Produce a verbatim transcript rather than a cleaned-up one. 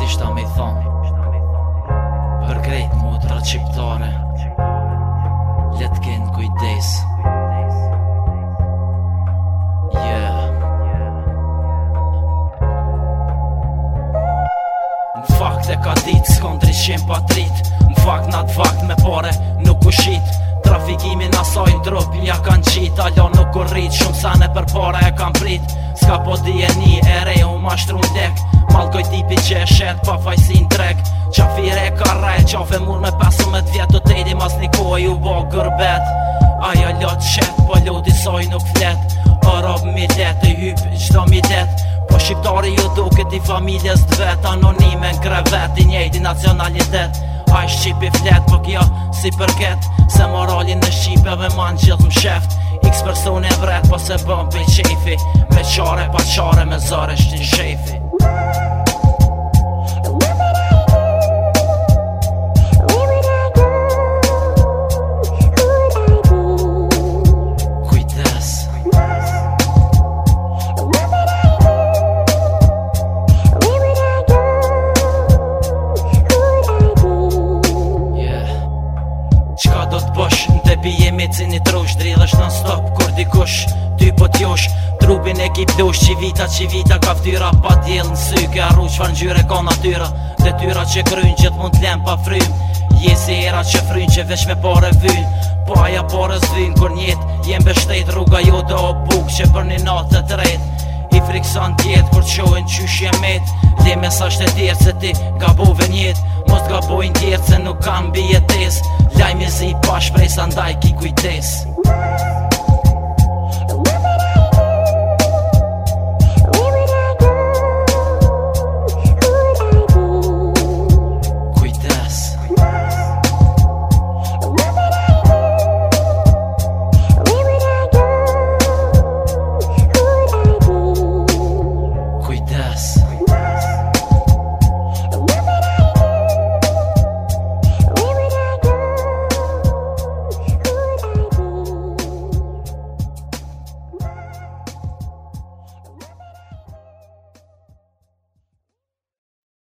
Kishta me thon për krejt motra qiptare, let ken kujdes. Yeah. Në fakt e ka dit s'kon drishim pa trit, në fakt nat fakt me pare nuk u shit. Trafikimin asaj ndrop ja kan qit, alo nuk u rrit, shumë sane për pare e kan prit. Ska po di e një e re u mashtru ndek, malkoj tipi që e shet pa fajsin drek. Qafire e ka rej, qafe mur me pesumet vjet, do tejdi mas një kohë ju bo gërbet. Aja lot shet, po lodi soj nuk flet, arab millet e hyp qdo millet. Po shqiptari ju duket i familjes dvet, anonime në krevet, i njejti nacionalitet. A i shqipi flet, po kjo si përket, se moralin në shqipeve man gjithë më sheft. X persone vret, po se bëm pe qefi, me qare pa qare me zare shtin shefi. Tepi jemi cini trush, dridhesh non stop, kur dikush ty po t'josh. Trupin e ki plosh, qivita qivita ka ftyra pa djel në sy, ke arru qfar ngjyre ka natyra. Dhe tyra që kryn që t'mund t'lem pa frym, jesi era që fryn që veç me pare vyn. Po aja pare zvyn kur njet, jem beshtet rruga jo do o buk që për një natë të tret. I frikson tjet kur t'shohen qysh jemet, dhe mesazh të tjerë se ti gabove njet. Mos t'gabojnë tjerë se nuk kam bi jetes, lajmi zi pa shprej sa ndaj ki kujtes.